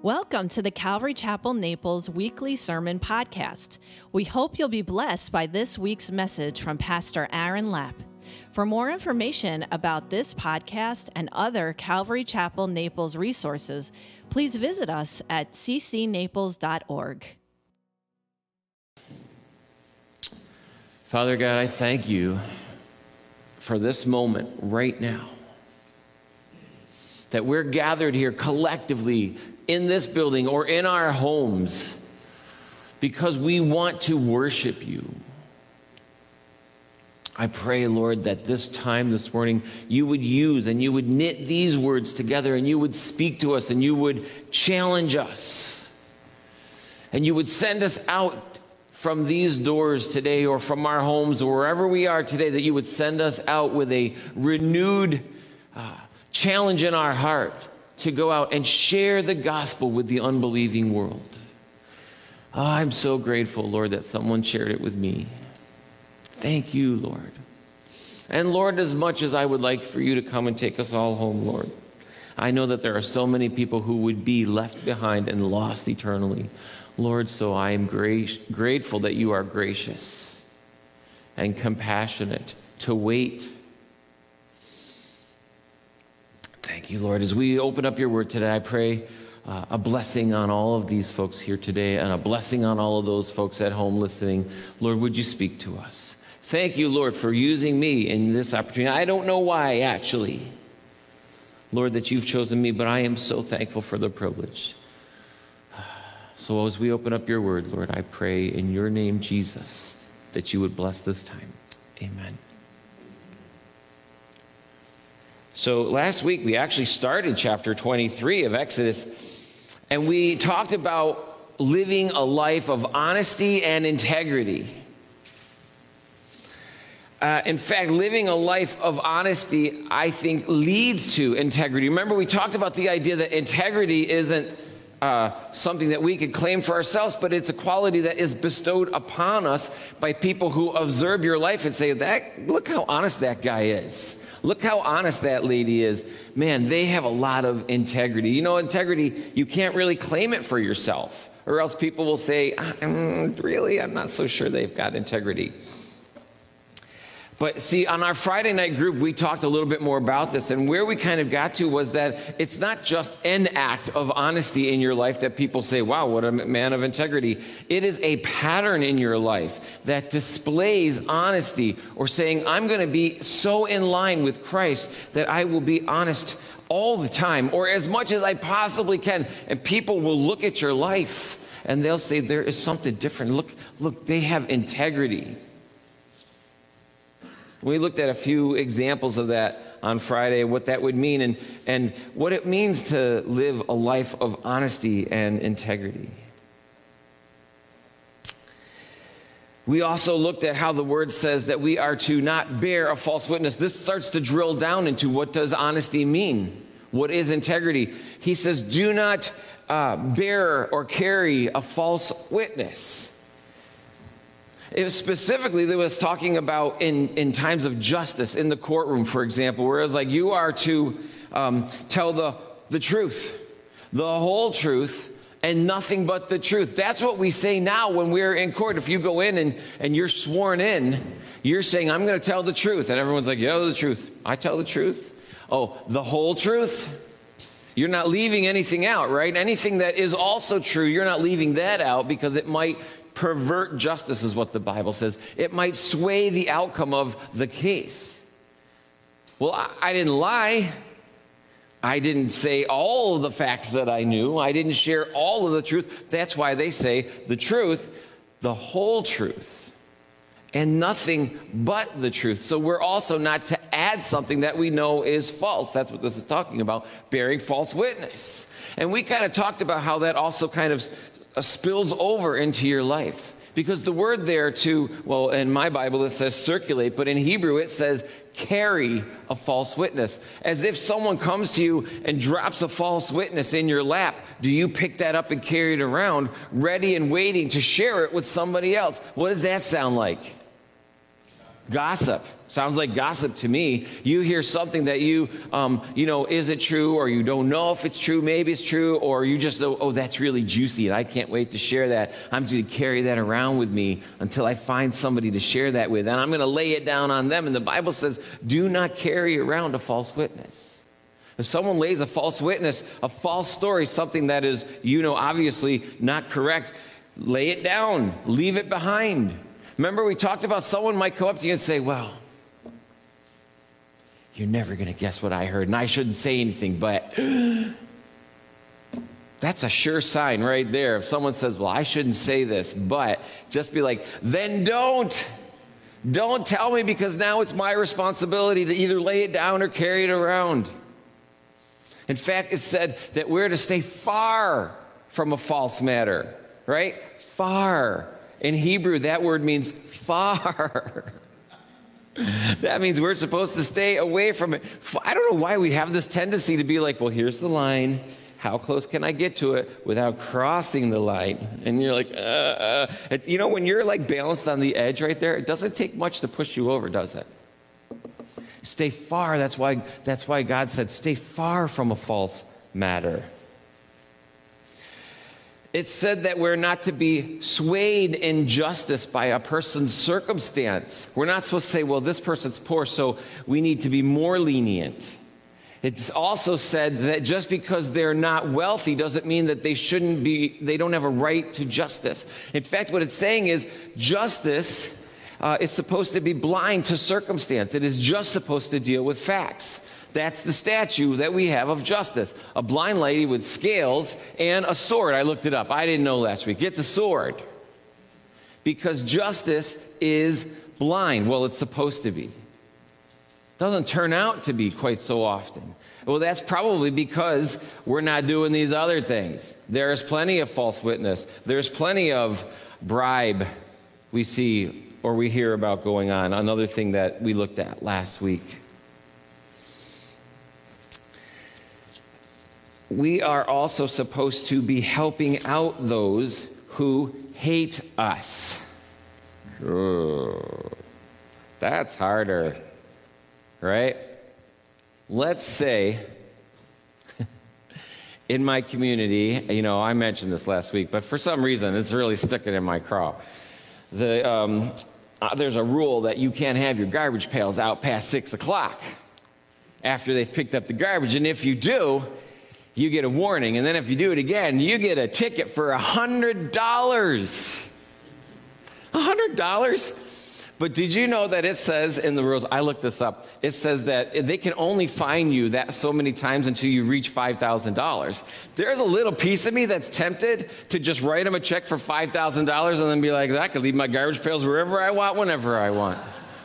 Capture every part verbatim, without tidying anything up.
Welcome to the Calvary Chapel Naples weekly sermon podcast. We hope you'll be blessed by this week's message from Pastor Aaron Lapp. For more information about this podcast and other Calvary Chapel Naples resources, please visit us at c c naples dot org. Father God, I thank you for this moment right now, that we're gathered here collectively in this building or in our homes because we want to worship you. I pray, Lord, that this time this morning you would use and you would knit these words together and you would speak to us and you would challenge us and you would send us out from these doors today or from our homes or wherever we are today, that you would send us out with a renewed uh, challenge in our heart to go out and share the gospel with the unbelieving world. Oh, I'm so grateful, Lord, that someone shared it with me. Thank you, Lord. And Lord, as much as I would like for you to come and take us all home, Lord, I know that there are so many people who would be left behind and lost eternally. Lord, so I am gra- grateful that you are gracious and compassionate to wait. Thank you, Lord. As we open up your word today, I pray uh, a blessing on all of these folks here today and a blessing on all of those folks at home listening. Lord, would you speak to us? Thank you, Lord, for using me in this opportunity. I don't know why, actually, Lord, that you've chosen me, but I am so thankful for the privilege. So as we open up your word, Lord, I pray in your name, Jesus, that you would bless this time. Amen. So last week, we actually started chapter twenty-three of Exodus, and we talked about living a life of honesty and integrity. Uh, in fact, living a life of honesty, I think, leads to integrity. Remember, we talked about the idea that integrity isn't uh, something that we could claim for ourselves, but it's a quality that is bestowed upon us by people who observe your life and say, "That look how honest that guy is. Look how honest that lady is. Man, they have a lot of integrity." You know, integrity, you can't really claim it for yourself, or else people will say, mm, really, I'm not so sure they've got integrity. But see, on our Friday night group, we talked a little bit more about this, and where we kind of got to was that it's not just an act of honesty in your life that people say, wow, what a man of integrity. It is a pattern in your life that displays honesty, or saying, I'm going to be so in line with Christ that I will be honest all the time, or as much as I possibly can. And people will look at your life and they'll say, there is something different. Look, look, they have integrity. We looked at a few examples of that on Friday, what that would mean, and, and what it means to live a life of honesty and integrity. We also looked at how the word says that we are to not bear a false witness. This starts to drill down into what does honesty mean? What is integrity? He says, do not uh, bear or carry a false witness. It was specifically, that was talking about in, in times of justice, in the courtroom, for example, where it's like you are to um, tell the, the truth, the whole truth, and nothing but the truth. That's what we say now when we're in court. If you go in and, and you're sworn in, you're saying, I'm going to tell the truth. And everyone's like, yeah, the truth. I tell the truth. Oh, the whole truth? You're not leaving anything out, right? Anything that is also true, you're not leaving that out because it might pervert justice, is what the Bible says. It might sway the outcome of the case. Well, I, I didn't lie. I didn't say all of the facts that I knew. I didn't share all of the truth. That's why they say the truth, the whole truth, and nothing but the truth. So we're also not to add something that we know is false. That's what this is talking about, bearing false witness. And we kind of talked about how that also kind of spills over into your life. Because the word there to, well, in my Bible it says circulate, but in Hebrew it says carry a false witness. As if someone comes to you and drops a false witness in your lap, do you pick that up and carry it around, ready and waiting to share it with somebody else? What does that sound like? Gossip. Sounds like gossip to me. You hear something that you, um, you know, is it true, or you don't know if it's true, maybe it's true, or you just know, oh, that's really juicy, and I can't wait to share that. I'm just going to carry that around with me until I find somebody to share that with, and I'm going to lay it down on them. And the Bible says, do not carry around a false witness. If someone lays a false witness, a false story, something that is, you know, obviously not correct, lay it down, leave it behind. Remember, we talked about someone might come up to you and say, well, you're never going to guess what I heard, and I shouldn't say anything, but that's a sure sign right there. If someone says, well, I shouldn't say this, but just be like, then don't. Don't tell me, because now it's my responsibility to either lay it down or carry it around. In fact, it's said that we're to stay far from a false matter, right? Far. In Hebrew, that word means far. That means we're supposed to stay away from it. I don't know why we have this tendency to be like, well, here's the line. How close can I get to it without crossing the line? And you're like, uh, uh. You know, when you're like balanced on the edge right there, it doesn't take much to push you over, does it? Stay far. That's why, that's why God said, stay far from a false matter. It said that we're not to be swayed in justice by a person's circumstance. We're not supposed to say, well, this person's poor, so we need to be more lenient. It's also said that just because they're not wealthy doesn't mean that they shouldn't be, they don't have a right to justice. In fact, what it's saying is justice uh, is supposed to be blind to circumstance. It is just supposed to deal with facts. That's the statue that we have of justice. A blind lady with scales and a sword. I looked it up. I didn't know last week. It's a sword. Because justice is blind. Well, it's supposed to be. Doesn't turn out to be quite so often. Well, that's probably because we're not doing these other things. There is plenty of false witness. There's plenty of bribe we see or we hear about going on. Another thing that we looked at last week. We are also supposed to be helping out those who hate us. Ooh, that's harder, right? Let's say in my community, you know, I mentioned this last week, but for some reason it's really sticking in my craw. The, um, uh, there's a rule that you can't have your garbage pails out past six o'clock after they've picked up the garbage, and if you do, you get a warning, and then if you do it again, you get a ticket for one hundred dollars. one hundred dollars? But did you know that it says in the rules, I looked this up, it says that they can only fine you that so many times until you reach five thousand dollars. There's a little piece of me that's tempted to just write them a check for five thousand dollars and then be like, I could leave my garbage pails wherever I want, whenever I want.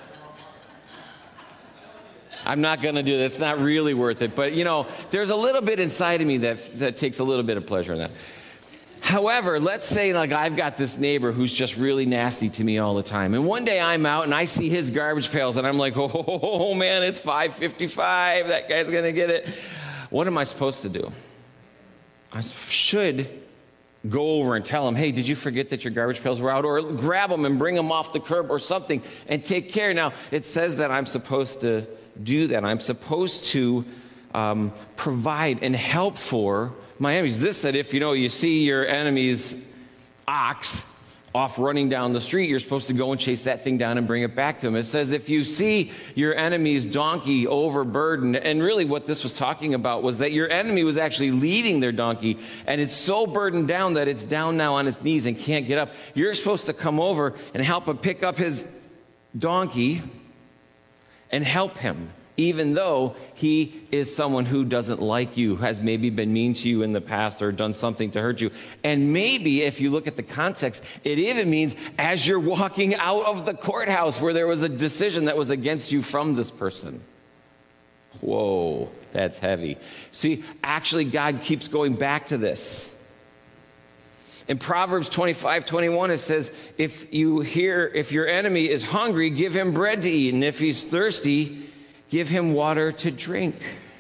I'm not going to do that. It's not really worth it. But, you know, there's a little bit inside of me that, that takes a little bit of pleasure in that. However, let's say, like, I've got this neighbor who's just really nasty to me all the time. And one day I'm out and I see his garbage pails and I'm like, oh, oh, oh man, it's five fifty-five. That guy's going to get it. What am I supposed to do? I should go over and tell him, hey, did you forget that your garbage pails were out? Or grab them and bring them off the curb or something and take care. Now, it says that I'm supposed to do that. I'm supposed to um, provide and help for my enemies. This said, if you know you see your enemy's ox off running down the street, you're supposed to go and chase that thing down and bring it back to him. It says if you see your enemy's donkey overburdened, and really what this was talking about was that your enemy was actually leading their donkey, and it's so burdened down that it's down now on its knees and can't get up. You're supposed to come over and help him pick up his donkey and help him, even though he is someone who doesn't like you, has maybe been mean to you in the past or done something to hurt you. And maybe, if you look at the context, it even means as you're walking out of the courthouse where there was a decision that was against you from this person. Whoa, that's heavy. See, actually, God keeps going back to this. In Proverbs twenty-five twenty-one, it says, if you hear, if your enemy is hungry, give him bread to eat. And if he's thirsty, give him water to drink.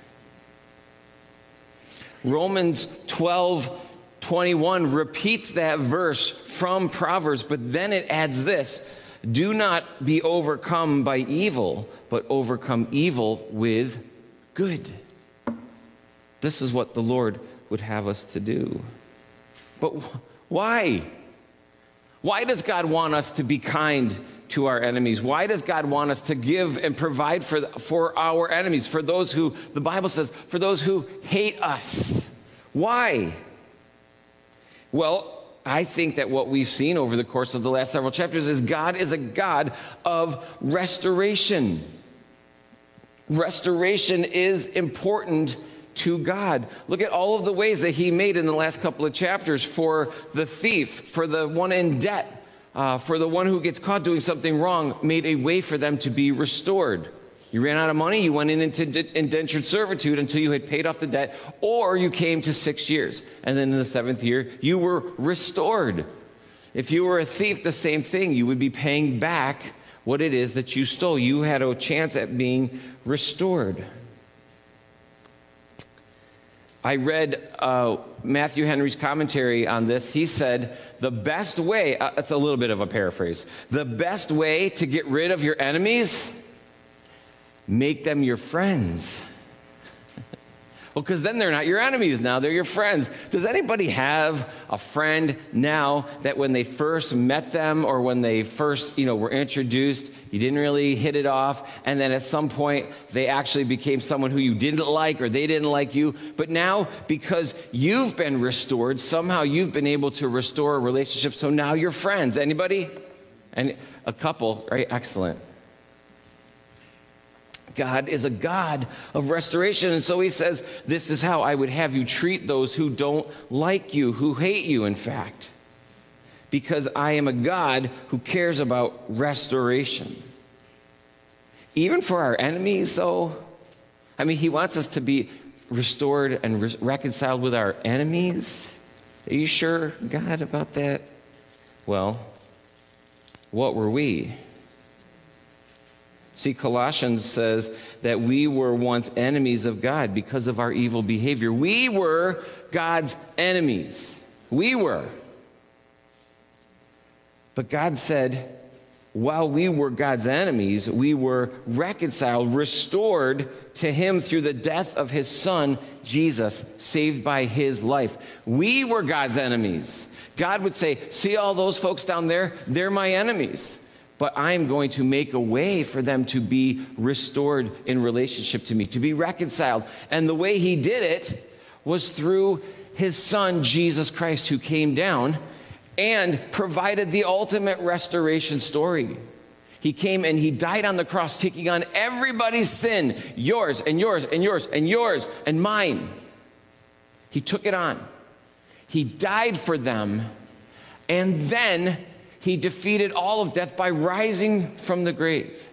Romans twelve twenty-one repeats that verse from Proverbs, but then it adds this. Do not be overcome by evil, but overcome evil with good. This is what the Lord would have us to do. But why? Why does God want us to be kind to our enemies? Why does God want us to give and provide for, for our enemies, for those who, the Bible says, for those who hate us? Why? Well, I think that what we've seen over the course of the last several chapters is God is a God of restoration. Restoration is important to God. Look at all of the ways that he made in the last couple of chapters for the thief, for the one in debt, uh, for the one who gets caught doing something wrong, made a way for them to be restored. You ran out of money, you went in into indentured servitude until you had paid off the debt, or you came to six years. And then in the seventh year, you were restored. If you were a thief, the same thing. You would be paying back what it is that you stole. You had a chance at being restored. I read uh, Matthew Henry's commentary on this. He said, the best way, uh, it's a little bit of a paraphrase, the best way to get rid of your enemies, make them your friends. Well, because then they're not your enemies now, they're your friends. Does anybody have a friend now that when they first met them or when they first, you know, were introduced, you didn't really hit it off, and then at some point they actually became someone who you didn't like or they didn't like you, but now because you've been restored, somehow you've been able to restore a relationship, so now you're friends. Anybody? And a couple, right? Excellent. God is a God of restoration. And so he says, this is how I would have you treat those who don't like you, who hate you, in fact. Because I am a God who cares about restoration. Even for our enemies, though, I mean, he wants us to be restored and re- reconciled with our enemies. Are you sure, God, about that? Well, what were we? See, Colossians says that we were once enemies of God because of our evil behavior. We were God's enemies. We were. But God said, while we were God's enemies, we were reconciled, restored to him through the death of his son, Jesus, saved by his life. We were God's enemies. God would say, see all those folks down there? They're my enemies. But I'm going to make a way for them to be restored in relationship to me, to be reconciled. And the way he did it was through his son, Jesus Christ, who came down and provided the ultimate restoration story. He came and he died on the cross, taking on everybody's sin, yours and yours and yours and yours and mine. He took it on. He died for them, and then he defeated all of death by rising from the grave.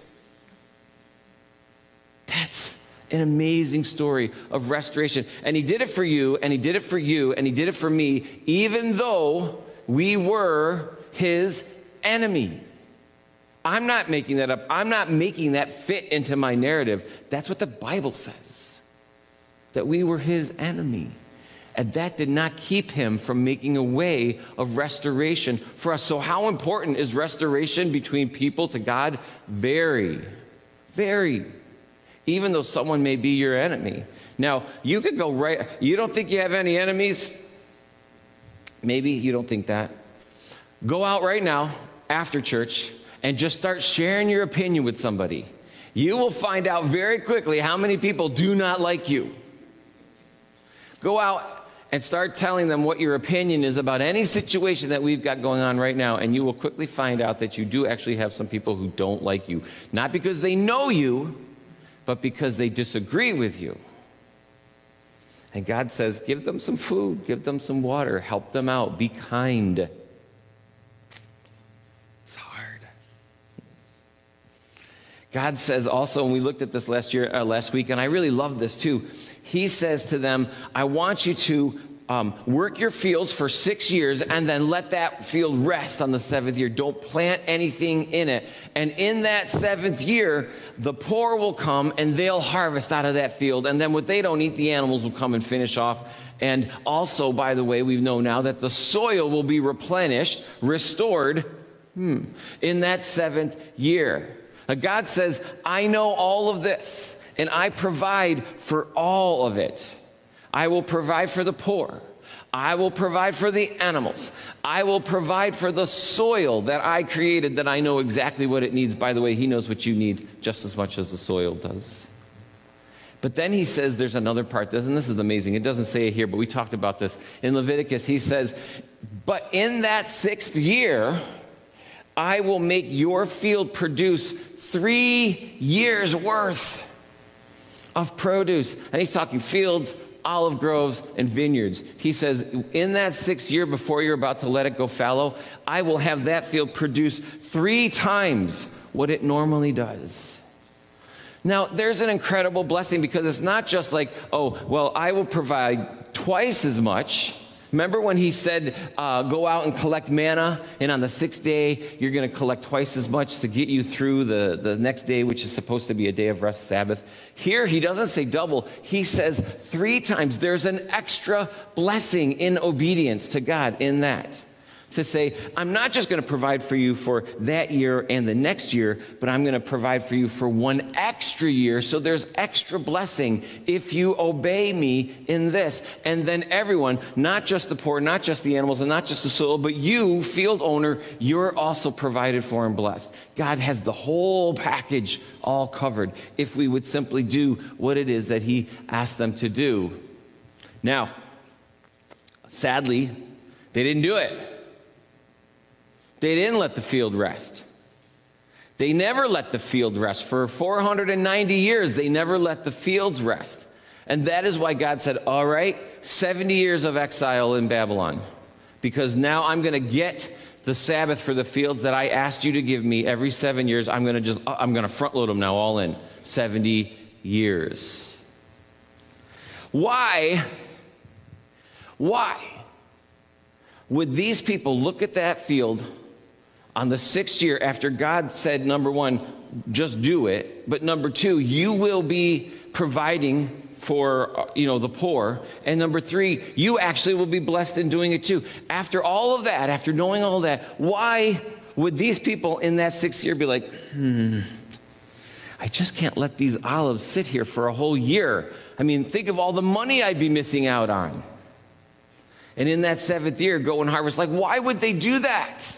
That's an amazing story of restoration. And he did it for you, and he did it for you, and he did it for me, even though we were his enemy. I'm not making that up. I'm not making that fit into my narrative. That's what the Bible says, that we were his enemy. And that did not keep him from making a way of restoration for us. So how important is restoration between people to God? Very, very. Even though someone may be your enemy. Now, you could go right, you don't think you have any enemies? Maybe you don't think that. Go out right now after church and just start sharing your opinion with somebody. You will find out very quickly how many people do not like you. Go out and start telling them what your opinion is about any situation that we've got going on right now, and you will quickly find out that you do actually have some people who don't like you. Not because they know you, but because they disagree with you. And God says, give them some food, give them some water, help them out, be kind. It's hard. God says also, and we looked at this last year, uh, last week, and I really love this too. He says to them, I want you to um, work your fields for six years and then let that field rest on the seventh year. Don't plant anything in it. And in that seventh year, the poor will come and they'll harvest out of that field. And then what they don't eat, the animals will come and finish off. And also, by the way, we know now that the soil will be replenished, restored Hmm. In that seventh year. Now God says, I know all of this, and I provide for all of it. I will provide for the poor. I will provide for the animals. I will provide for the soil that I created, that I know exactly what it needs. By the way, he knows what you need just as much as the soil does. But then he says there's another part, and this is amazing. It doesn't say it here, but we talked about this. In Leviticus, he says, but in that sixth year, I will make your field produce three years worth of produce. And he's talking fields, olive groves, and vineyards. He says, in that sixth year before you're about to let it go fallow, I will have that field produce three times what it normally does. Now, there's an incredible blessing because it's not just like, oh, well, I will provide twice as much. Remember when he said, uh, go out and collect manna, and on the sixth day, you're going to collect twice as much to get you through the, the next day, which is supposed to be a day of rest, Sabbath. Here, he doesn't say double. He says three times. There's an extra blessing in obedience to God in that. To say, I'm not just going to provide for you for that year and the next year, but I'm going to provide for you for one extra year. So there's extra blessing if you obey me in this. And then everyone, not just the poor, not just the animals, and not just the soil, but you, field owner, you're also provided for and blessed. God has the whole package all covered if we would simply do what it is that he asked them to do. Now, sadly, they didn't do it. They didn't let the field rest. They never let the field rest. For four hundred ninety years, they never let the fields rest. And that is why God said, all right, seventy years of exile in Babylon. Because now I'm going to get the Sabbath for the fields that I asked you to give me every seven years. I'm going to just, I'm going to front load them now all in. seventy years. Why? Why would these people look at that field on the sixth year after God said, number one, just do it, but number two, you will be providing for, you know, the poor, and number three, you actually will be blessed in doing it too. After all of that, after knowing all that, why would these people in that sixth year be like, hmm, I just can't let these olives sit here for a whole year. I mean, think of all the money I'd be missing out on. And in that seventh year, go and harvest. Like, why would they do that?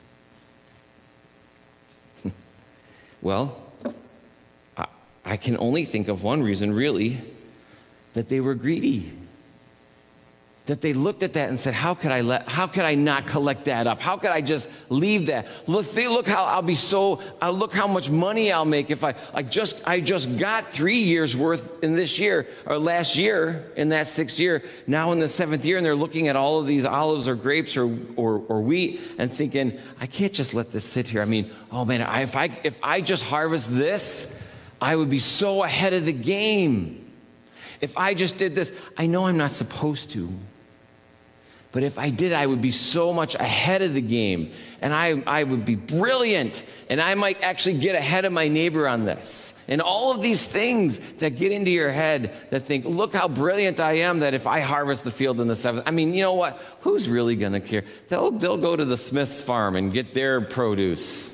Well, I, I can only think of one reason, really, that they were greedy. That they looked at that and said, how could I let, how could I not collect that up? How could I just leave that? Look, they, look how I'll be so, uh, look how much money I'll make if I, I just, I just got three years worth in this year, or last year in that sixth year, now in the seventh year, and they're looking at all of these olives or grapes or, or, or wheat and thinking, I can't just let this sit here. I mean, oh man, I, if I, if I just harvest this, I would be so ahead of the game. If I just did this, I know I'm not supposed to. But if I did, I would be so much ahead of the game, and I, I would be brilliant, and I might actually get ahead of my neighbor on this. And all of these things that get into your head that think, look how brilliant I am that if I harvest the field in the seventh, I mean, you know what? Who's really going to care? They'll, they'll go to the Smith's farm and get their produce.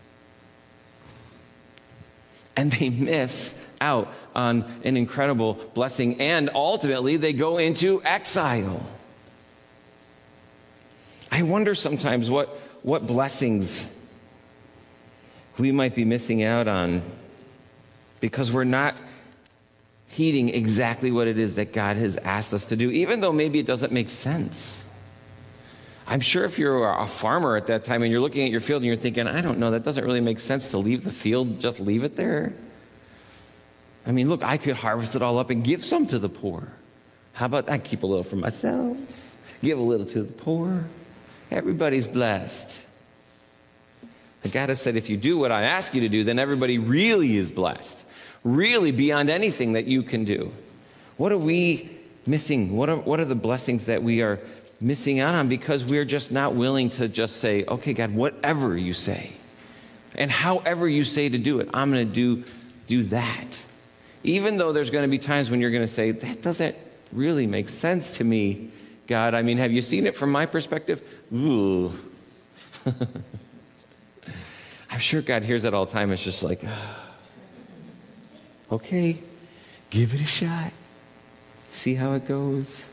And they miss out on an incredible blessing, and ultimately they go into exile. I wonder sometimes what, what blessings we might be missing out on because we're not heeding exactly what it is that God has asked us to do, even though maybe it doesn't make sense. I'm sure if you're a farmer at that time and you're looking at your field and you're thinking, I don't know, that doesn't really make sense to leave the field, just leave it there. I mean, look, I could harvest it all up and give some to the poor. How about that? Keep a little for myself, give a little to the poor. Everybody's blessed. And God has said, if you do what I ask you to do, then everybody really is blessed. Really beyond anything that you can do. What are we missing? What are, what are the blessings that we are missing out on because we're just not willing to just say, okay, God, whatever you say, and however you say to do it, I'm going to do, do that. Even though there's going to be times when you're going to say, that doesn't really make sense to me, God. I mean, have you seen it from my perspective? Ooh. I'm sure God hears that all the time. It's just like, okay, give it a shot. See how it goes.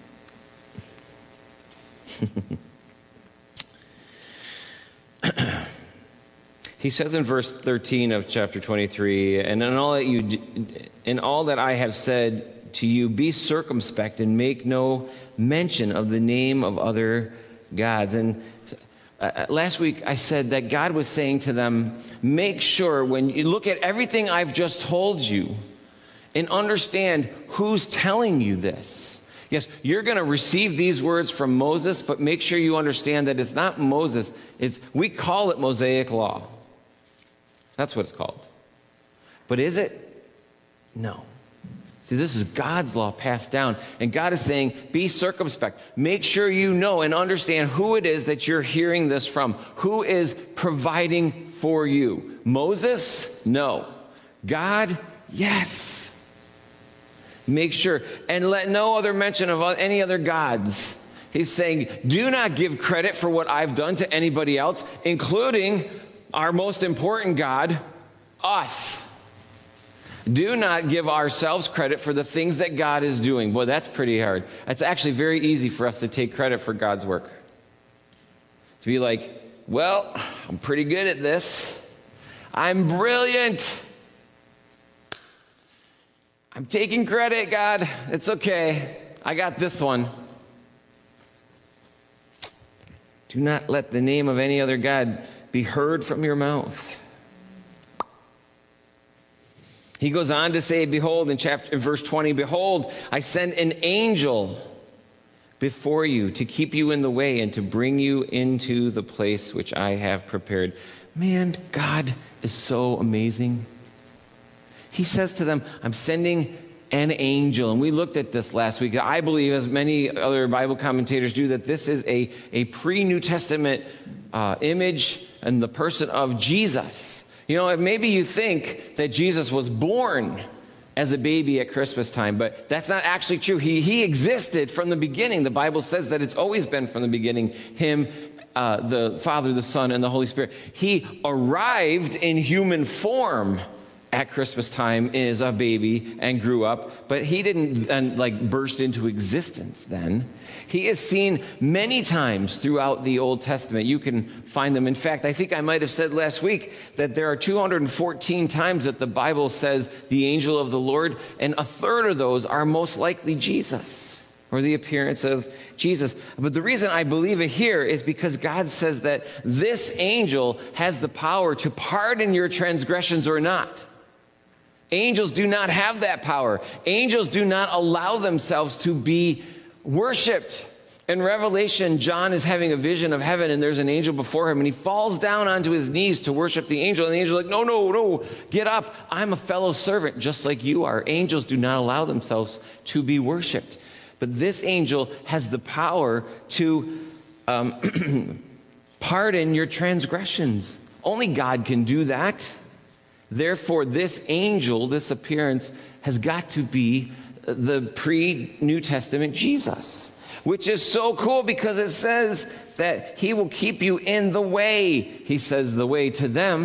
He says in verse thirteen of chapter twenty-three, and in all that you, in all that I have said to you, be circumspect and make no mention of the name of other gods. And uh, last week I said that God was saying to them, make sure when you look at everything I've just told you and understand who's telling you this. Yes, you're going to receive these words from Moses, but make sure you understand that it's not Moses. It's, we call it Mosaic law. That's what it's called. But is it? No. See, this is God's law passed down. And God is saying, be circumspect. Make sure you know and understand who it is that you're hearing this from. Who is providing for you? Moses? No. God? Yes. Make sure. And let no other mention of any other gods. He's saying, do not give credit for what I've done to anybody else, including our most important God, us. Do not give ourselves credit for the things that God is doing. Boy, that's pretty hard. It's actually very easy for us to take credit for God's work. To be like, well, I'm pretty good at this. I'm brilliant. I'm taking credit, God. It's okay. I got this one. Do not let the name of any other God be heard from your mouth. He goes on to say, behold, in chapter in verse twenty, behold, I send an angel before you to keep you in the way and to bring you into the place which I have prepared. Man, God is so amazing. He says to them, I'm sending an angel. And we looked at this last week. I believe, as many other Bible commentators do, that this is a, a pre-New Testament uh, image in the person of Jesus. You know, maybe you think that Jesus was born as a baby at Christmas time, but that's not actually true. He, he existed from the beginning. The Bible says that it's always been from the beginning, him, uh, the Father, the Son, and the Holy Spirit. He arrived in human form at Christmas time as a baby and grew up, but he didn't then like burst into existence then. He is seen many times throughout the Old Testament. You can find them. In fact, I think I might have said last week that there are two hundred fourteen times that the Bible says the angel of the Lord, and a third of those are most likely Jesus, or the appearance of Jesus. But the reason I believe it here is because God says that this angel has the power to pardon your transgressions or not. Angels do not have that power. Angels do not allow themselves to be worshiped. In Revelation, John is having a vision of heaven, and there's an angel before him, and he falls down onto his knees to worship the angel. And the angel's like, no, no, no, get up. I'm a fellow servant, just like you are. Angels do not allow themselves to be worshiped. But this angel has the power to um, pardon your transgressions. Only God can do that. Therefore, this angel, this appearance, has got to be the pre-New Testament Jesus, which is so cool because it says that he will keep you in the way. He says the way to them.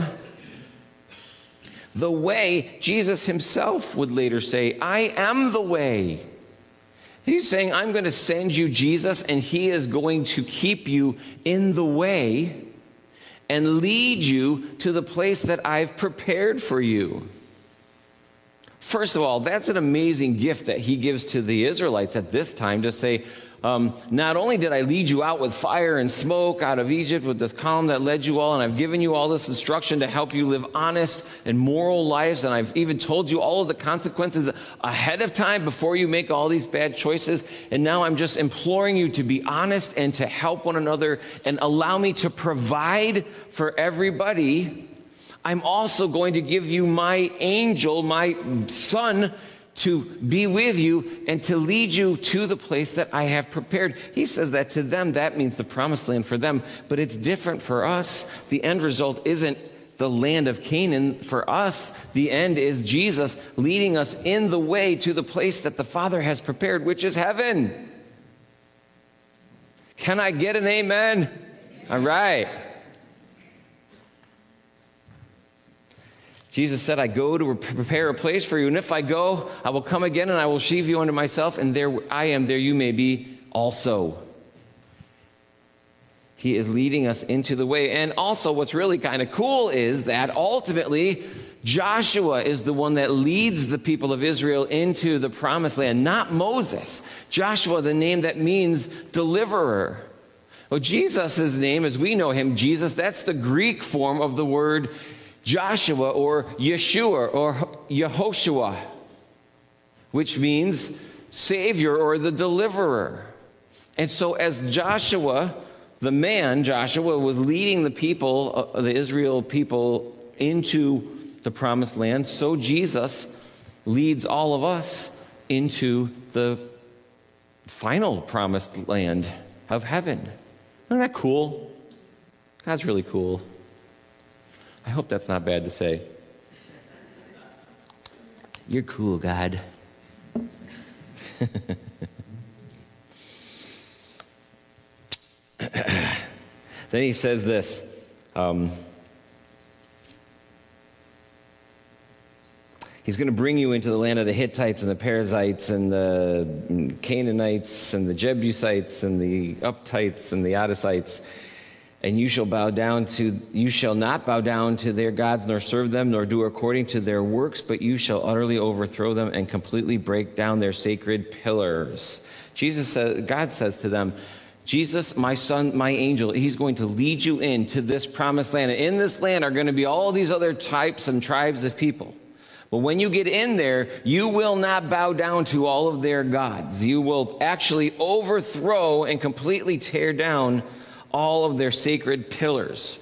The way, Jesus himself would later say, I am the way. He's saying, I'm going to send you Jesus, and he is going to keep you in the way and lead you to the place that I've prepared for you. First of all, that's an amazing gift that he gives to the Israelites at this time to say, um, not only did I lead you out with fire and smoke out of Egypt with this column that led you all, and I've given you all this instruction to help you live honest and moral lives, and I've even told you all of the consequences ahead of time before you make all these bad choices, and now I'm just imploring you to be honest and to help one another and allow me to provide for everybody. I'm also going to give you my angel, my son, to be with you and to lead you to the place that I have prepared. He says that to them. That means the promised land for them. But it's different for us. The end result isn't the land of Canaan. For us, the end is Jesus leading us in the way to the place that the Father has prepared, which is heaven. Can I get an amen? All right. Jesus said, I go to prepare a place for you, and if I go, I will come again and I will receive you unto myself, and there I am, there you may be also. He is leading us into the way. And also what's really kind of cool is that ultimately Joshua is the one that leads the people of Israel into the promised land, not Moses. Joshua, the name that means deliverer. Well, Jesus' name, as we know him, Jesus, that's the Greek form of the word Joshua or Yeshua or Yehoshua, which means Savior or the deliverer. And so as Joshua, the man, Joshua, was leading the people, uh, the Israel people, into the promised land, so Jesus leads all of us into the final promised land of heaven. Isn't that cool? God's really cool. I hope that's not bad to say. You're cool, God. Then he says this. Um, he's going to bring you into the land of the Hittites and the Perizzites and the Canaanites and the Jebusites and the Uptites and the Odessites. And you shall bow down to, you shall not bow down to their gods, nor serve them, nor do according to their works, but you shall utterly overthrow them and completely break down their sacred pillars. Jesus says, God says to them, Jesus, my son, my angel, he's going to lead you into this promised land. And in this land are going to be all these other types and tribes of people. But when you get in there, you will not bow down to all of their gods. You will actually overthrow and completely tear down all of their sacred pillars.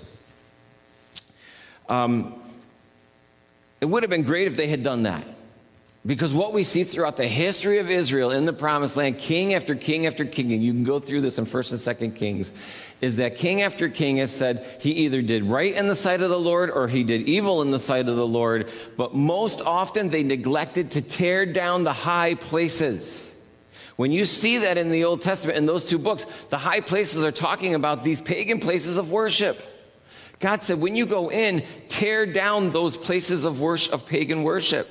Um, it would have been great if they had done that. Because what we see throughout the history of Israel in the promised land, king after king after king, and you can go through this in First and Second Kings, is that king after king has said he either did right in the sight of the Lord or he did evil in the sight of the Lord. But most often they neglected to tear down the high places. When you see that in the Old Testament, in those two books, the high places are talking about these pagan places of worship. God said, when you go in, tear down those places of worship, of pagan worship.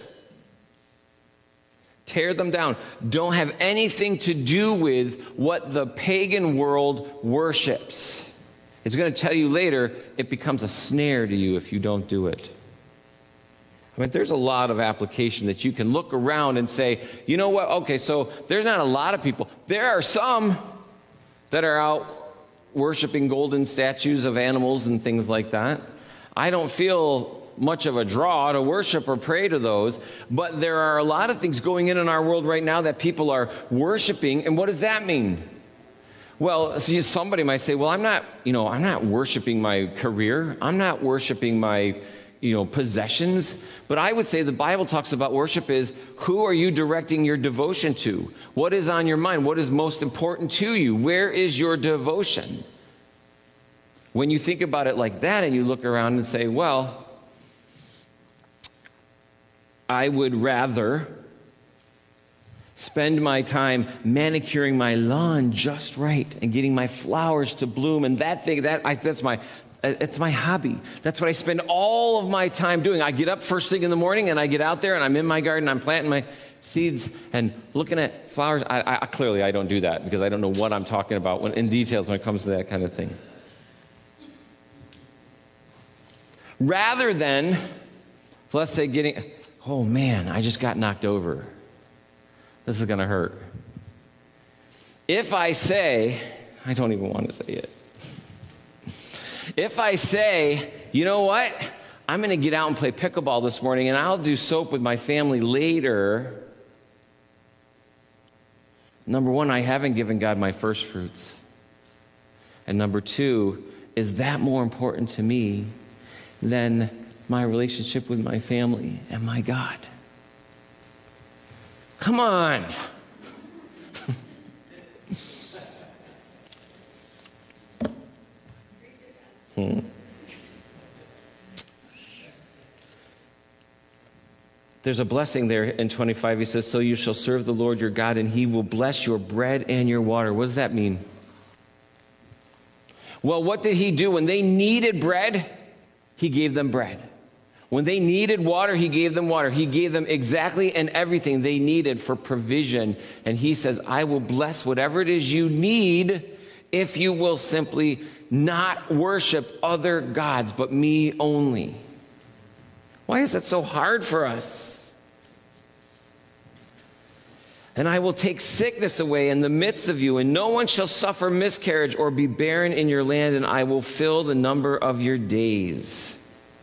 Tear them down. Don't have anything to do with what the pagan world worships. It's going to tell you later, it becomes a snare to you if you don't do it. I mean, there's a lot of application that you can look around and say, you know what, okay, so there's not a lot of people. There are some that are out worshiping golden statues of animals and things like that. I don't feel much of a draw to worship or pray to those, but there are a lot of things going in in our world right now that people are worshiping, and what does that mean? Well, see, somebody might say, well, I'm not, you know, I'm not worshiping my career. I'm not worshiping my you know, possessions. But I would say the Bible talks about worship is, who are you directing your devotion to? What is on your mind? What is most important to you? Where is your devotion? When you think about it like that and you look around and say, well, I would rather spend my time manicuring my lawn just right and getting my flowers to bloom, and that thing, that I, that's my It's my hobby. That's what I spend all of my time doing. I get up first thing in the morning and I get out there and I'm in my garden. I'm planting my seeds and looking at flowers. I, I clearly I don't do that because I don't know what I'm talking about when, in details when it comes to that kind of thing. Rather than, let's say, getting, oh man, I just got knocked over. This is going to hurt. If I say, I don't even want to say it. If I say, you know what, I'm going to get out and play pickleball this morning and I'll do soap with my family later. Number one, I haven't given God my first fruits. And number two, is that more important to me than my relationship with my family and my God? Come on. Hmm. There's a blessing there in twenty-five. He says, so you shall serve the Lord your God, and he will bless your bread and your water. What does that mean? Well, what did he do? When they needed bread, he gave them bread. When they needed water, he gave them water. He gave them exactly and everything they needed for provision. And he says, I will bless whatever it is you need if you will simply not worship other gods, but me only. Why is that so hard for us? And I will take sickness away in the midst of you, and no one shall suffer miscarriage or be barren in your land, and I will fill the number of your days.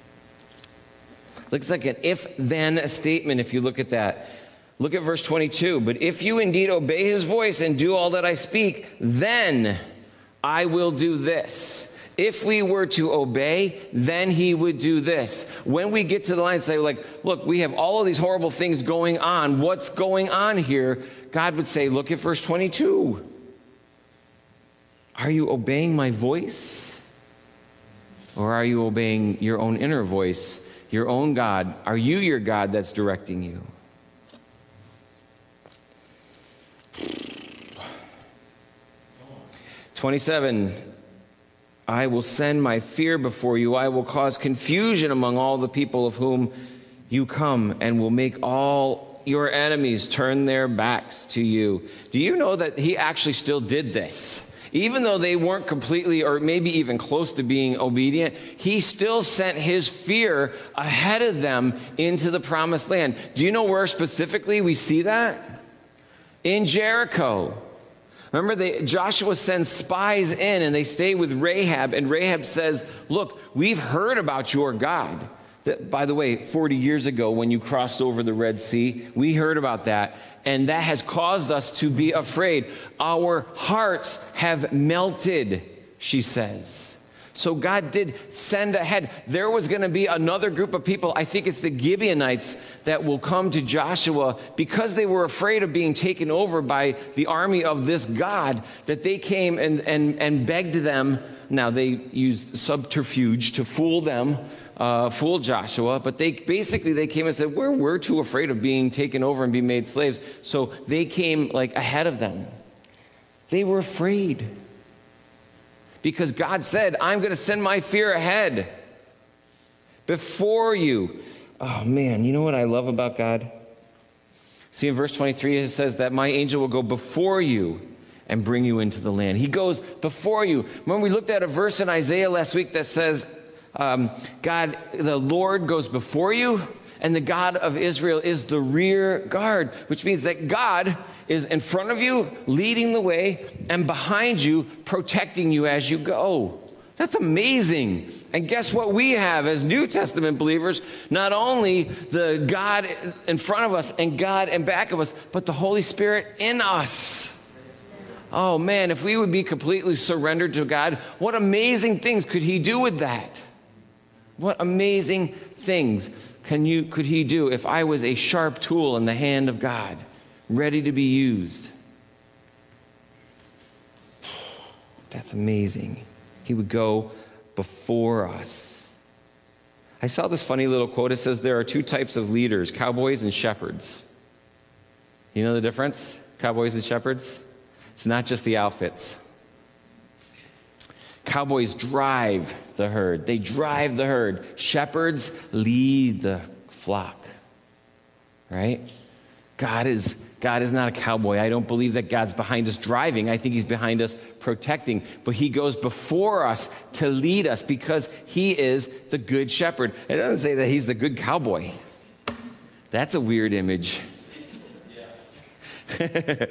Looks like an if-then statement if you look at that. Look at verse twenty-two. But if you indeed obey his voice and do all that I speak, then I will do this. If we were to obey, then he would do this. When we get to the line and say, like, look, we have all of these horrible things going on. What's going on here? God would say, look at verse twenty-two. Are you obeying my voice? Or are you obeying your own inner voice? Your own God? Are you your God that's directing you? twenty-seven, I will send my fear before you. I will cause confusion among all the people of whom you come, and will make all your enemies turn their backs to you. Do you know that he actually still did this? Even though they weren't completely or maybe even close to being obedient, he still sent his fear ahead of them into the promised land. Do you know where specifically we see that? In Jericho. Remember, they, Joshua sends spies in and they stay with Rahab, and Rahab says, look, we've heard about your God. That, by the way, forty years ago when you crossed over the Red Sea, we heard about that, and that has caused us to be afraid. Our hearts have melted, she says. So God did send ahead. There was going to be another group of people, I think it's the Gibeonites, that will come to Joshua because they were afraid of being taken over by the army of this God, that they came and, and, and begged them. Now, they used subterfuge to fool them, uh, fool Joshua, but they basically they came and said, we're, we're too afraid of being taken over and being made slaves. So they came like ahead of them. They were afraid. Because God said, I'm going to send my fear ahead before you. Oh, man, you know what I love about God? See, in verse twenty-three, it says that my angel will go before you and bring you into the land. He goes before you. When we looked at a verse in Isaiah last week that says, um, God, the Lord goes before you, and the God of Israel is the rear guard, which means that God is in front of you, leading the way, and behind you, protecting you as you go. That's amazing. And guess what we have as New Testament believers? Not only the God in front of us and God in back of us, but the Holy Spirit in us. Oh man, if we would be completely surrendered to God, what amazing things could he do with that? What amazing things can you, could he do if I was a sharp tool in the hand of God, ready to be used? That's amazing. He would go before us. I saw this funny little quote. It says there are two types of leaders, cowboys and shepherds. You know the difference? Cowboys and shepherds? It's not just the outfits. Cowboys drive the herd. They drive the herd. Shepherds lead the flock. Right? God is, God is not a cowboy. I don't believe that God's behind us driving. I think he's behind us protecting. But he goes before us to lead us because he is the good shepherd. It doesn't say that he's the good cowboy. That's a weird image. Yeah.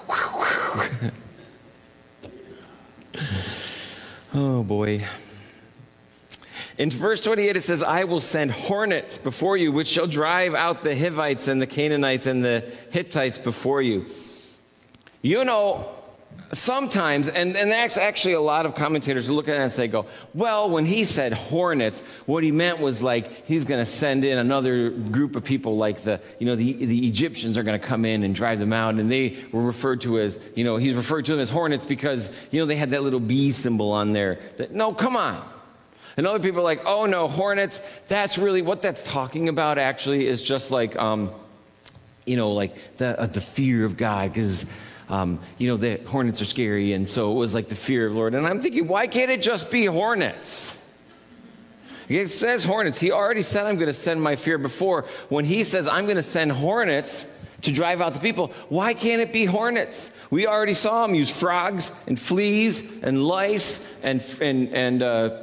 Oh, boy. In verse twenty-eight, it says, I will send hornets before you, which shall drive out the Hivites and the Canaanites and the Hittites before you. You know, sometimes, and, and that's actually a lot of commentators look at it and say, go, well, when he said hornets, what he meant was like he's going to send in another group of people like the, you know, the, the Egyptians are going to come in and drive them out. And they were referred to as, you know, he's referred to them as hornets because, you know, they had that little bee symbol on there. That, no, come on. And other people are like, oh, no, hornets, that's really, what that's talking about actually is just like, um, you know, like the, uh, the fear of God, because, um, you know, the hornets are scary, and so it was like the fear of the Lord. And I'm thinking, why can't it just be hornets? It says hornets. He already said, I'm going to send my fear before. When he says, I'm going to send hornets to drive out the people, why can't it be hornets? We already saw him use frogs and fleas and lice and, and, and uh,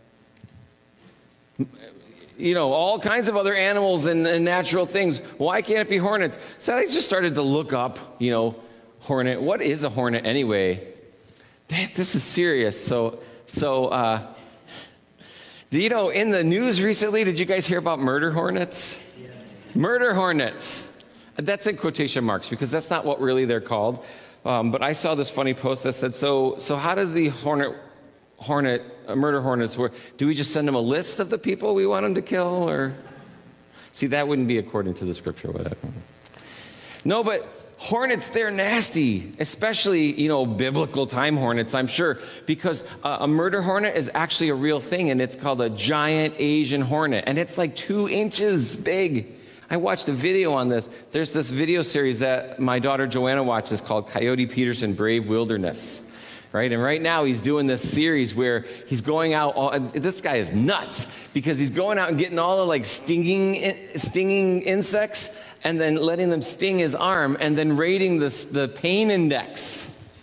you know, all kinds of other animals and, and natural things. Why can't it be hornets? So I just started to look up, you know, hornet. What is a hornet anyway? This is serious. So, so, uh, do you know, in the news recently, did you guys hear about murder hornets? Yes. Murder hornets. That's in quotation marks because that's not what really they're called. Um, but I saw this funny post that said, so, so how does the hornet, hornet, uh, murder hornets work? Do we just send them a list of the people we want them to kill? Or see, that wouldn't be according to the scripture, would it? No, but hornets, they're nasty, especially, you know, biblical time hornets, I'm sure, because uh, a murder hornet is actually a real thing, and it's called a giant Asian hornet, and it's like two inches big. I watched a video on this. There's this video series that my daughter Joanna watches called Coyote Peterson Brave Wilderness. Right? And right now he's doing this series where he's going out, all, this guy is nuts, because he's going out and getting all the like stinging, stinging insects and then letting them sting his arm and then rating the, the pain index.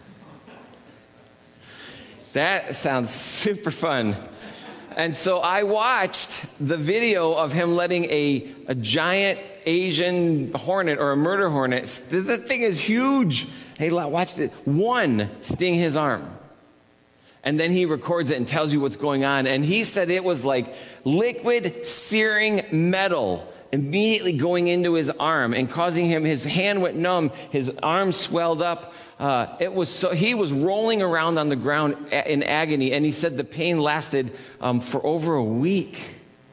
That sounds super fun. And so I watched the video of him letting a, a giant Asian hornet or a murder hornet, the thing is huge. Hey, watch it. One sting his arm. And then he records it and tells you what's going on. And he said it was like liquid searing metal immediately going into his arm and causing him, his hand went numb, his arm swelled up. Uh, it was so, he was rolling around on the ground in agony, and he said the pain lasted um, for over a week.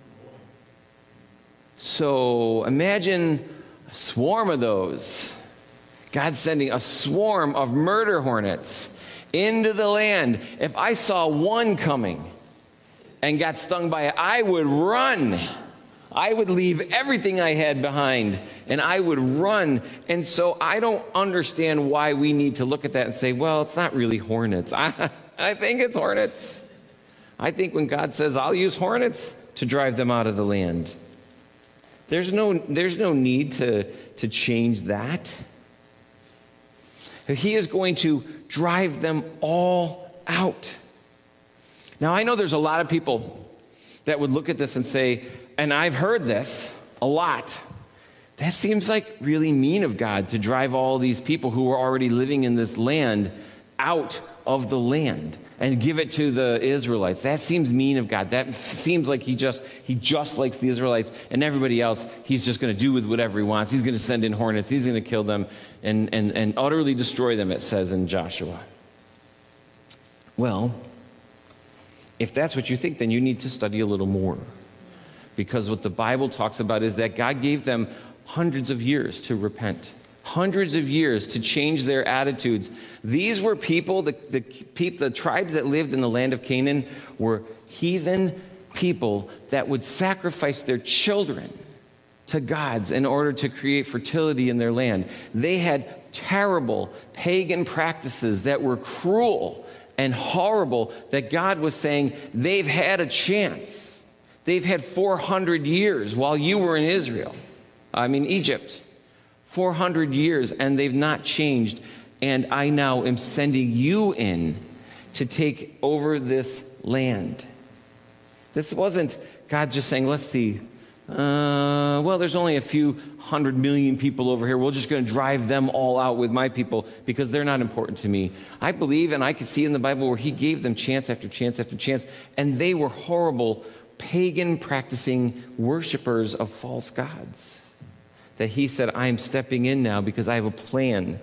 So imagine a swarm of those. God sending a swarm of murder hornets into the land. If I saw one coming and got stung by it, I would run. I would leave everything I had behind and I would run. And so I don't understand why we need to look at that and say, well, it's not really hornets. I, I think it's hornets. I think when God says, I'll use hornets to drive them out of the land, there's no, there's no need to, to change that. He is going to drive them all out. Now, I know there's a lot of people that would look at this and say, and I've heard this a lot, that seems like really mean of God to drive all these people who are already living in this land out of the land and give it to the Israelites. That seems mean of God. That seems like he just he just likes the Israelites, and everybody else he's just going to do with whatever he wants. He's going to send in hornets. He's going to kill them and, and, and utterly destroy them, it says in Joshua. Well, if that's what you think, then you need to study a little more. Because what the Bible talks about is that God gave them hundreds of years to repent. Hundreds of years to change their attitudes. These were people, the, the, the tribes that lived in the land of Canaan were heathen people that would sacrifice their children to gods in order to create fertility in their land. They had terrible pagan practices that were cruel and horrible that God was saying they've had a chance. They've had four hundred years while you were in Israel. I mean, Egypt. four hundred years, and they've not changed. And I now am sending you in to take over this land. This wasn't God just saying, let's see, uh, well, there's only a few hundred million people over here. We're just going to drive them all out with my people because they're not important to me. I believe, and I can see in the Bible where he gave them chance after chance after chance, and they were horrible, pagan practicing worshipers of false gods. That he said, I am stepping in now because I have a plan.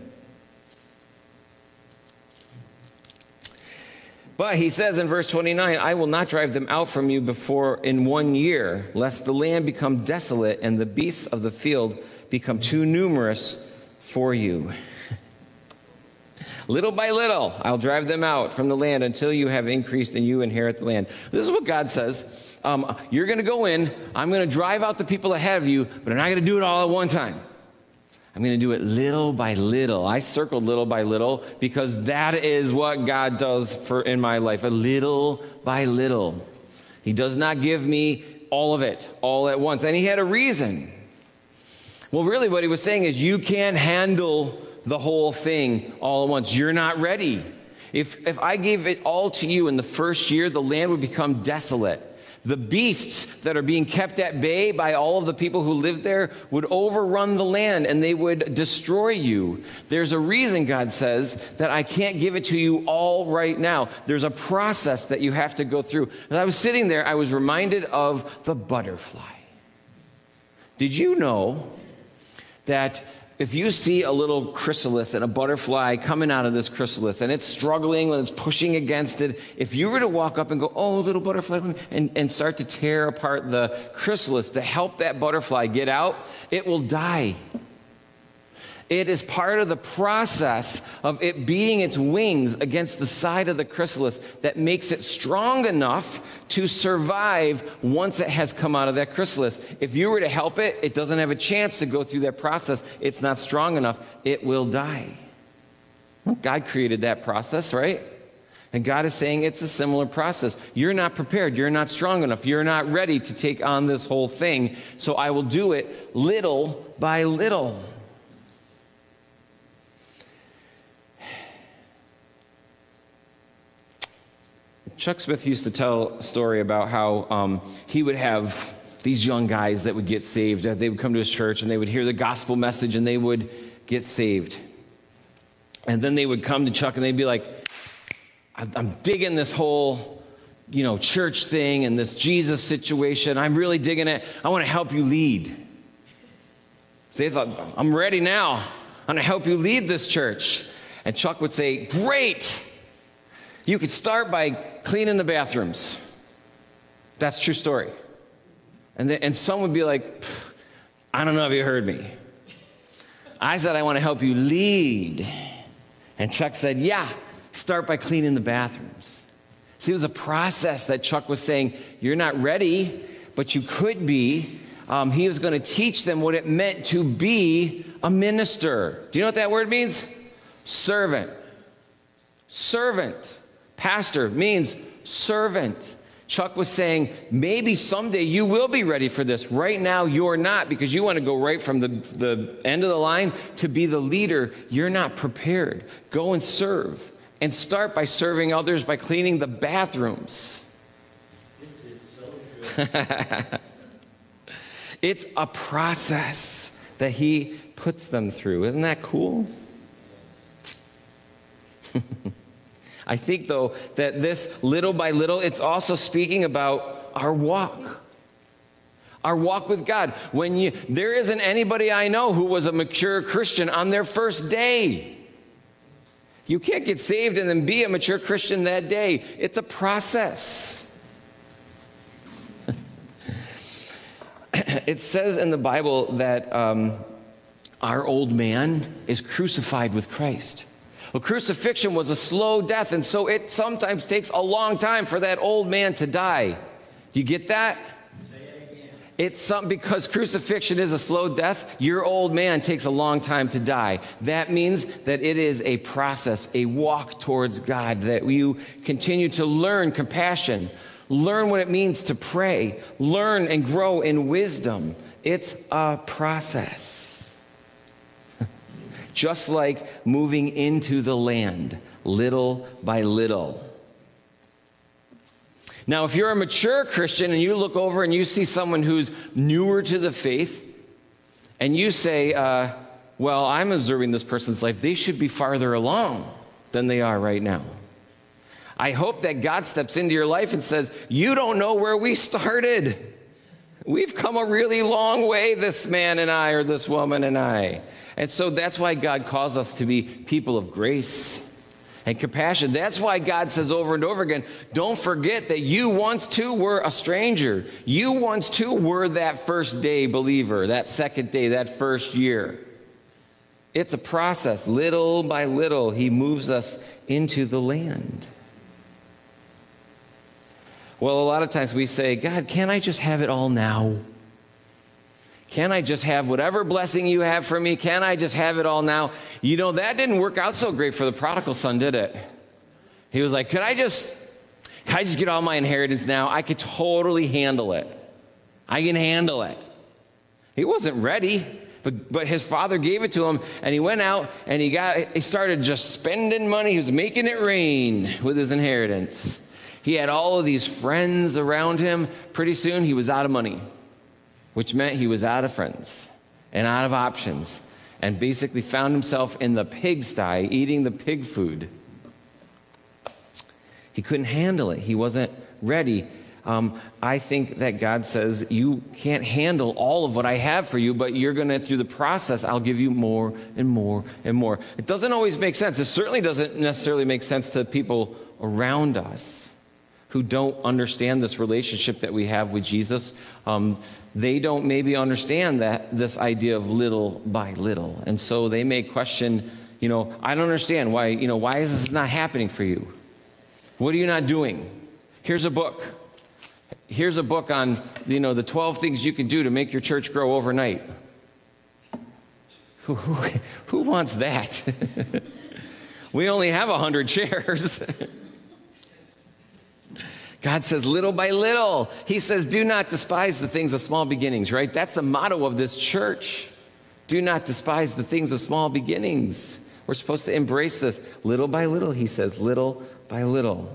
But he says in verse twenty-nine, I will not drive them out from you before in one year, lest the land become desolate and the beasts of the field become too numerous for you. Little by little, I'll drive them out from the land until you have increased and you inherit the land. This is what God says. Um, you're going to go in. I'm going to drive out the people ahead of you, but I'm not going to do it all at one time. I'm going to do it little by little. I circled little by little because that is what God does for in my life, a little by little. He does not give me all of it, all at once. And he had a reason. Well, really what he was saying is you can't handle the whole thing all at once. You're not ready. If, if I gave it all to you in the first year, the land would become desolate. The beasts that are being kept at bay by all of the people who live there would overrun the land and they would destroy you. There's a reason, God says, that I can't give it to you all right now. There's a process that you have to go through. As I was sitting there, I was reminded of the butterfly. Did you know that if you see a little chrysalis and a butterfly coming out of this chrysalis and it's struggling and it's pushing against it, if you were to walk up and go, oh, little butterfly, and, and start to tear apart the chrysalis to help that butterfly get out, it will die. It is part of the process of it beating its wings against the side of the chrysalis that makes it strong enough to survive once it has come out of that chrysalis. If you were to help it, it doesn't have a chance to go through that process. It's not strong enough. It will die. Well, God created that process, right? And God is saying it's a similar process. You're not prepared. You're not strong enough. You're not ready to take on this whole thing. So I will do it little by little. Chuck Smith used to tell a story about how um, he would have these young guys that would get saved. They would come to his church and they would hear the gospel message and they would get saved. And then they would come to Chuck and they'd be like, I'm digging this whole, you know, church thing and this Jesus situation. I'm really digging it. I want to help you lead. So they thought, I'm ready now. I'm going to help you lead this church. And Chuck would say, great. You could start by cleaning the bathrooms. That's a true story. And, then, and some would be like, I don't know if you heard me. I said, I want to help you lead. And Chuck said, yeah, start by cleaning the bathrooms. See, it was a process that Chuck was saying, you're not ready, but you could be. Um, he was going to teach them what it meant to be a minister. Do you know what that word means? Servant. Servant. Pastor means servant. Chuck was saying, maybe someday you will be ready for this. Right now, you're not, because you want to go right from the, the end of the line to be the leader. You're not prepared. Go and serve. And start by serving others by cleaning the bathrooms. This is so good. It's a process that he puts them through. Isn't that cool? I think, though, that this little by little, it's also speaking about our walk. Our walk with God. When you, there isn't anybody I know who was a mature Christian on their first day. You can't get saved and then be a mature Christian that day. It's a process. It says in the Bible that um, our old man is crucified with Christ. Well, crucifixion was a slow death, and so it sometimes takes a long time for that old man to die. Do you get that? It's something, because crucifixion is a slow death, your old man takes a long time to die. That means that it is a process, a walk towards God, that you continue to learn compassion, learn what it means to pray, learn and grow in wisdom. It's a process. Just like moving into the land, little by little. Now, if you're a mature Christian and you look over and you see someone who's newer to the faith, and you say, uh, well, I'm observing this person's life, they should be farther along than they are right now. I hope that God steps into your life and says, you don't know where we started. We've come a really long way, this man and I, or this woman and I. And so that's why God calls us to be people of grace and compassion. That's why God says over and over again, don't forget that you once too were a stranger. You once too were that first day believer, that second day, that first year. It's a process. Little by little, he moves us into the land. Well, a lot of times we say, God, can't I just have it all now? Can I just have whatever blessing you have for me? Can I just have it all now? You know, that didn't work out so great for the prodigal son, did it? He was like, could I just, Can I just get all my inheritance now? I could totally handle it. I can handle it. He wasn't ready, but, but his father gave it to him, and he went out and he got he started just spending money. He was making it rain with his inheritance. He had all of these friends around him. Pretty soon he was out of money, which meant he was out of friends and out of options, and basically found himself in the pigsty eating the pig food. He couldn't handle it. He wasn't ready. Um, I think that God says, you can't handle all of what I have for you, but you're going to, through the process, I'll give you more and more and more. It doesn't always make sense. It certainly doesn't necessarily make sense to people around us who don't understand this relationship that we have with Jesus. Um, they don't maybe understand that this idea of little by little. And so they may question, you know, I don't understand why, you know, why is this not happening for you? What are you not doing? Here's a book. Here's a book on, you know, the twelve things you can do to make your church grow overnight. Who, who, who wants that? We only have one hundred chairs. God says, little by little. He says, do not despise the things of small beginnings, right? That's the motto of this church. Do not despise the things of small beginnings. We're supposed to embrace this. Little by little, he says, little by little.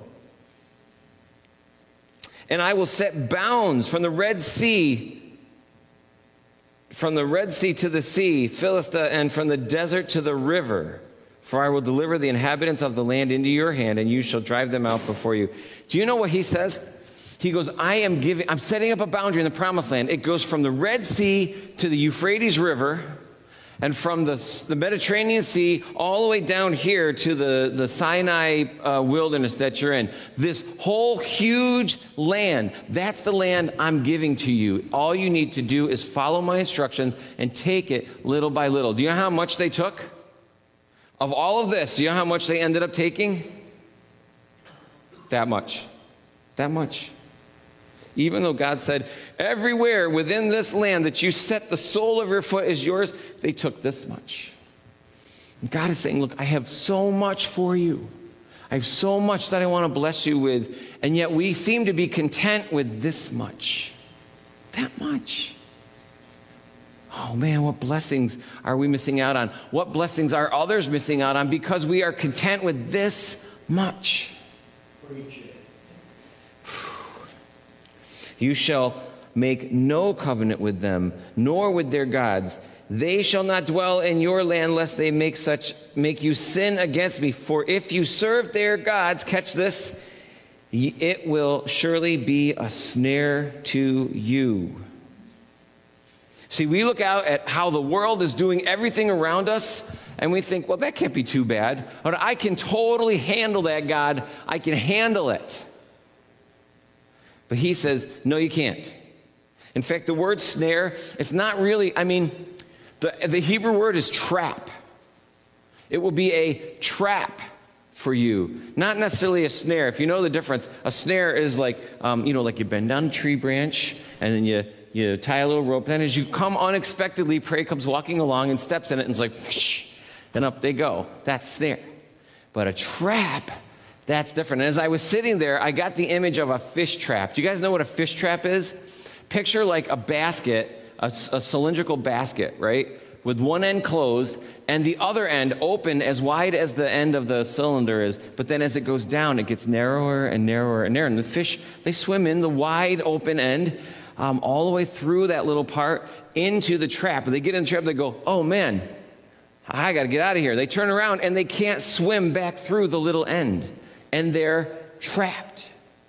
And I will set bounds from the Red Sea, from the Red Sea to the sea, Philistia, and from the desert to the river. For I will deliver the inhabitants of the land into your hand, and you shall drive them out before you. Do you know what he says? He goes, I am giving, I'm setting up a boundary in the promised land. It goes from the Red Sea to the Euphrates River, and from the, the Mediterranean Sea all the way down here to the, the Sinai uh, wilderness that you're in. This whole huge land, that's the land I'm giving to you. All you need to do is follow my instructions and take it little by little. Do you know how much they took? Of all of this, do you know how much they ended up taking? That much. That much. Even though God said, everywhere within this land that you set the sole of your foot is yours, they took this much. And God is saying, look, I have so much for you. I have so much that I want to bless you with, and yet we seem to be content with this much. That much. Oh man, what blessings are we missing out on? What blessings are others missing out on because we are content with this much? Preach it. You shall make no covenant with them, nor with their gods. They shall not dwell in your land, lest they make such make you sin against me. For if you serve their gods, catch this, it will surely be a snare to you. See, we look out at how the world is doing everything around us, and we think, well, that can't be too bad. But I can totally handle that, God. I can handle it. But he says, no, you can't. In fact, the word snare, it's not really, I mean, the, the Hebrew word is trap. It will be a trap for you, not necessarily a snare. If you know the difference, a snare is like, um, you know, like you bend down a tree branch, and then you You tie a little rope, and as you come unexpectedly, prey comes walking along and steps in it, and it's like, whoosh, and up they go. That's snare. But a trap, that's different. And as I was sitting there, I got the image of a fish trap. Do you guys know what a fish trap is? Picture like a basket, a, a cylindrical basket, right? With one end closed, and the other end open as wide as the end of the cylinder is. But then as it goes down, it gets narrower and narrower and narrower. And the fish, they swim in the wide open end, Um, all the way through that little part into the trap. They get in the trap, they go, oh man, I got to get out of here. They turn around and they can't swim back through the little end, and they're trapped.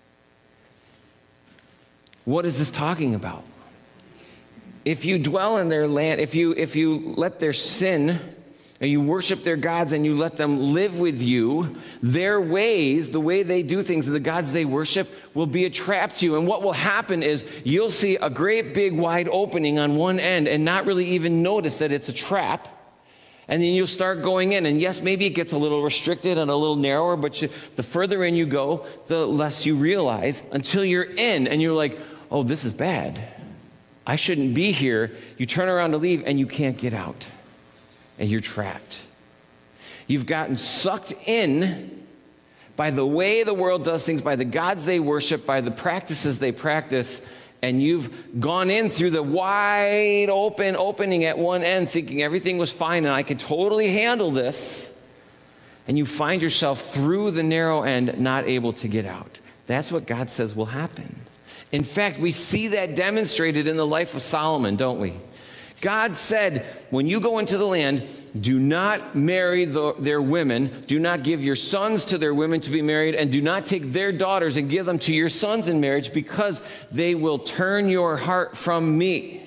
What is this talking about? If you dwell in their land, if you if you let their sin, and you worship their gods and you let them live with you, their ways, the way they do things, the gods they worship, will be a trap to you. And what will happen is you'll see a great big wide opening on one end and not really even notice that it's a trap. And then you'll start going in. And yes, maybe it gets a little restricted and a little narrower, but you, the further in you go, the less you realize until you're in and you're like, oh, this is bad. I shouldn't be here. You turn around to leave and you can't get out. And you're trapped. You've gotten sucked in by the way the world does things, by the gods they worship, by the practices they practice, and you've gone in through the wide open opening at one end thinking everything was fine and I could totally handle this, and you find yourself through the narrow end not able to get out. That's what God says will happen. In fact, we see that demonstrated in the life of Solomon, don't we? God said, when you go into the land, do not marry the, their women, do not give your sons to their women to be married, and do not take their daughters and give them to your sons in marriage, because they will turn your heart from me.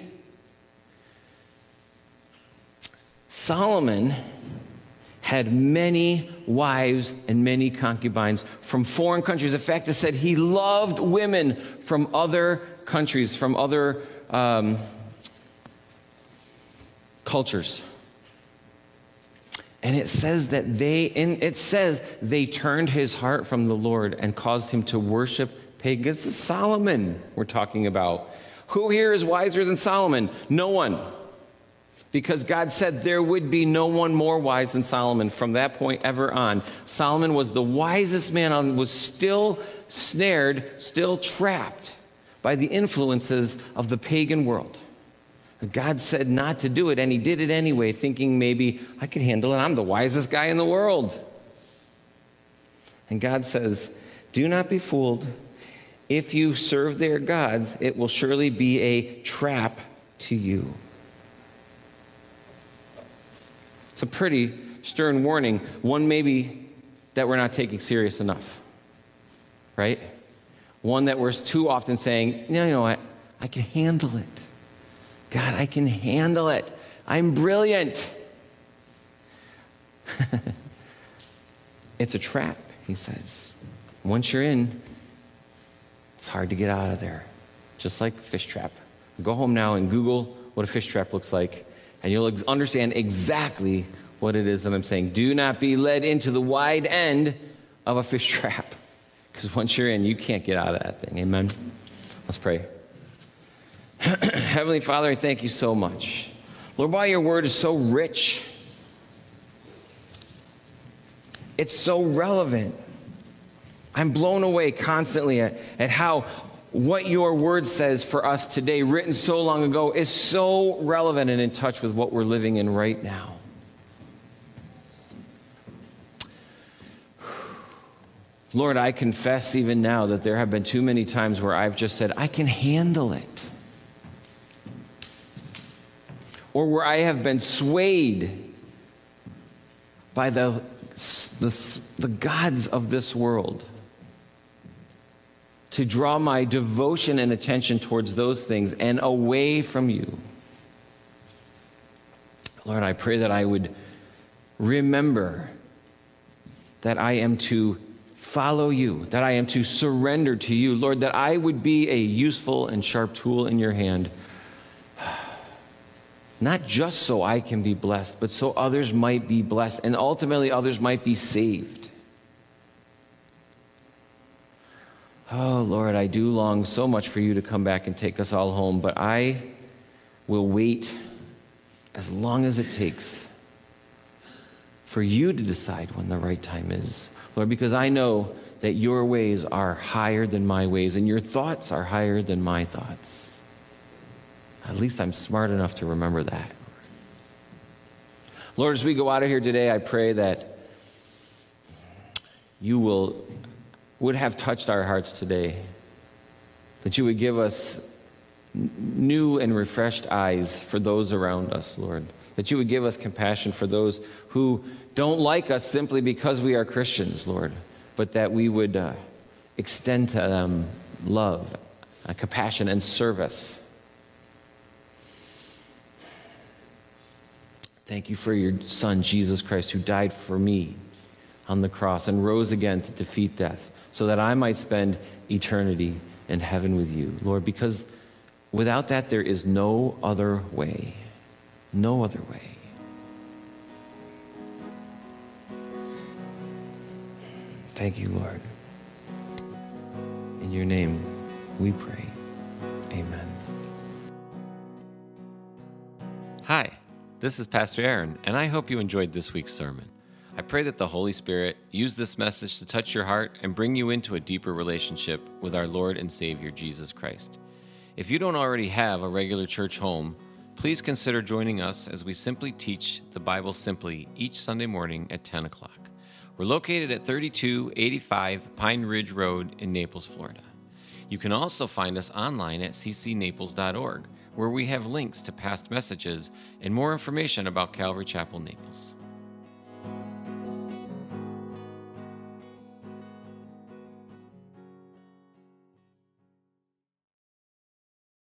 Solomon had many wives and many concubines from foreign countries. In fact, it said he loved women from other countries, from other um, cultures. And it says that they, and it says they turned his heart from the Lord and caused him to worship pagans. This is Solomon we're talking about. Who here is wiser than Solomon? No one. Because God said there would be no one more wise than Solomon from that point ever on. Solomon was the wisest man and was still snared, still trapped by the influences of the pagan world. God said not to do it, and he did it anyway, thinking maybe I could handle it. I'm the wisest guy in the world. And God says, do not be fooled. If you serve their gods, it will surely be a trap to you. It's a pretty stern warning, one maybe that we're not taking serious enough, right? One that we're too often saying, no, you know what, I can handle it. God, I can handle it. I'm brilliant. It's a trap, he says. Once you're in, it's hard to get out of there, just like a fish trap. Go home now and Google what a fish trap looks like, and you'll understand exactly what it is that I'm saying. Do not be led into the wide end of a fish trap, because once you're in, you can't get out of that thing. Amen? Let's pray. Heavenly Father, I thank you so much. Lord, why your word is so rich. It's so relevant. I'm blown away constantly at, at how what your word says for us today, written so long ago, is so relevant and in touch with what we're living in right now. Lord, I confess even now that there have been too many times where I've just said, I can handle it. Or where I have been swayed by the, the, the gods of this world to draw my devotion and attention towards those things and away from you. Lord, I pray that I would remember that I am to follow you, that I am to surrender to you. Lord, that I would be a useful and sharp tool in your hand, not just so I can be blessed, but so others might be blessed, and ultimately others might be saved. Oh, Lord, I do long so much for you to come back and take us all home, but I will wait as long as it takes for you to decide when the right time is, Lord, because I know that your ways are higher than my ways, and your thoughts are higher than my thoughts. At least I'm smart enough to remember that. Lord, as we go out of here today, I pray that you will would have touched our hearts today, that you would give us new and refreshed eyes for those around us, Lord, that you would give us compassion for those who don't like us simply because we are Christians, Lord, but that we would uh, extend to them love, uh, compassion, and service. Thank you for your Son, Jesus Christ, who died for me on the cross and rose again to defeat death so that I might spend eternity in heaven with you, Lord, because without that there is no other way, no other way. Thank you, Lord. In your name we pray. Amen. Hi. This is Pastor Aaron, and I hope you enjoyed this week's sermon. I pray that the Holy Spirit use this message to touch your heart and bring you into a deeper relationship with our Lord and Savior, Jesus Christ. If you don't already have a regular church home, please consider joining us as we simply teach the Bible simply each Sunday morning at ten o'clock. We're located at thirty-two eighty-five Pine Ridge Road in Naples, Florida. You can also find us online at c c naples dot org, where we have links to past messages and more information about Calvary Chapel Naples.